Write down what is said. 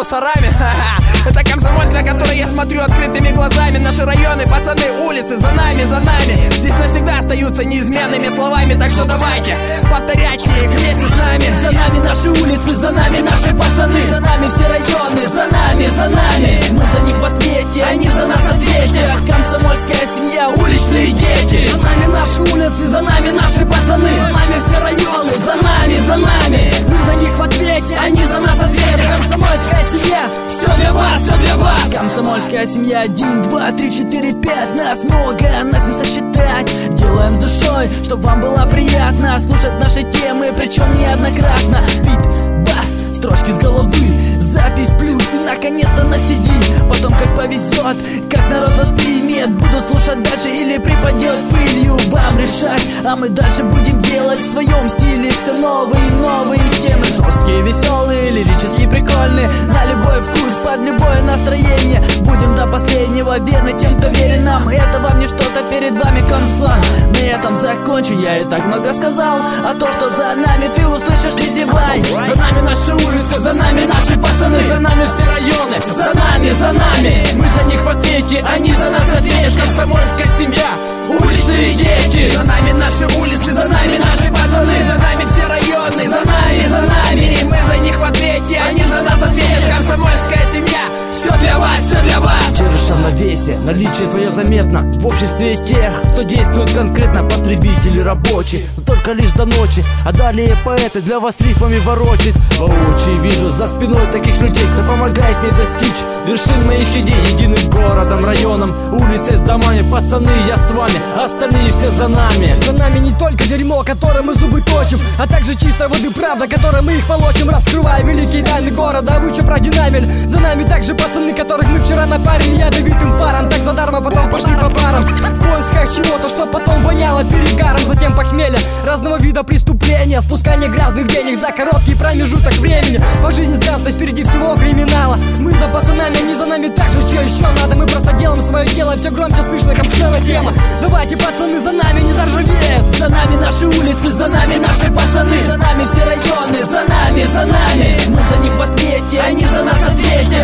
мусорами. Это Комсомольск, на который я смотрю открытыми глазами. Наши районы, пацаны, улицы, за нами, за нами. Здесь навсегда остаются неизменными словами. Так что давайте, повторяйте их вместе с нами. За нами наши улицы, за нами наши пацаны. За нами все районы, за нами, за нами. Мы за них в ответе, они за нас ответят. Комсомольская семья, уличные дети. За нами наши улицы, за нами наши пацаны. За нами все районы, за нами, за нами. Мы за них в ответе, они за нас ответят. Комсомольская семья, все для вас, все для вас. Комсомольская семья, 1, 2, 3, 4, 5. Нас много, нас не сосчитать. Делаем с душой, чтобы вам было приятно слушать наши темы, причем неоднократно. Бит, бас, строчки с головы, запись плюс и наконец-то на CD. Потом как повезет, как народ воспримет. Буду слушать дальше или припадет пылью. Вам решать, а мы дальше будем делать в своем стиле. Все новые и новые темы. Жесткие, веселые, лирические, прикольные. На любой вкус, под любое настроение. Будем до последнего верны тем, кто верен нам. Это вам не что-то, перед вами Комсплан. На этом закончу, я и так много сказал. А то, что за нами, ты услышишь, не зевай. За нами наши улицы, за нами наши пацаны. За нами все районы, за нами, за нами. Мы за них в ответе, они за нас ответят. Комсомольская семья, уличные дети. За нами наши улицы, за нами наши пацаны. За нами все районы, за нами, за нами. Мы за них в ответе, они за нас ответят. Комсомольская семья, все для вас, все для вас. Держишь равновесие, наличие твое заметно в обществе тех, кто действует конкретно. Потребители рабочие, но только лишь до ночи. А далее поэты для вас рифмами ворочит. Воочию вижу за спиной таких людей, кто помогает мне достичь вершин моих идей. Единым городом, районом, улицей с домами. Пацаны, я с вами, остальные все за нами. За нами не только дерьмо, которым мы зубы точим, а также чистой воды правда, которой мы их полощем. Раскрывая великие тайны города, вы че продинамили? За нами также пацаны, которых мы вчера напарили ядовитым паром. Так задарма потом пошли по барам в поисках чего-то, что потом воняло перегаром. Затем похмелье, разного вида преступления, спускание грязных денег за короткий промежуток времени. По жизни связано впереди всего криминала. Мы за пацанами, они за нами так же, что еще надо? Мы просто делаем свое дело, все громче слышно, комсомольская тема. Давайте, пацаны, за нами не заржавеет. За нами наши улицы, за нами наши пацаны. За нами все районы, за нами, за нами. Мы за них в ответе, они за нас ответят.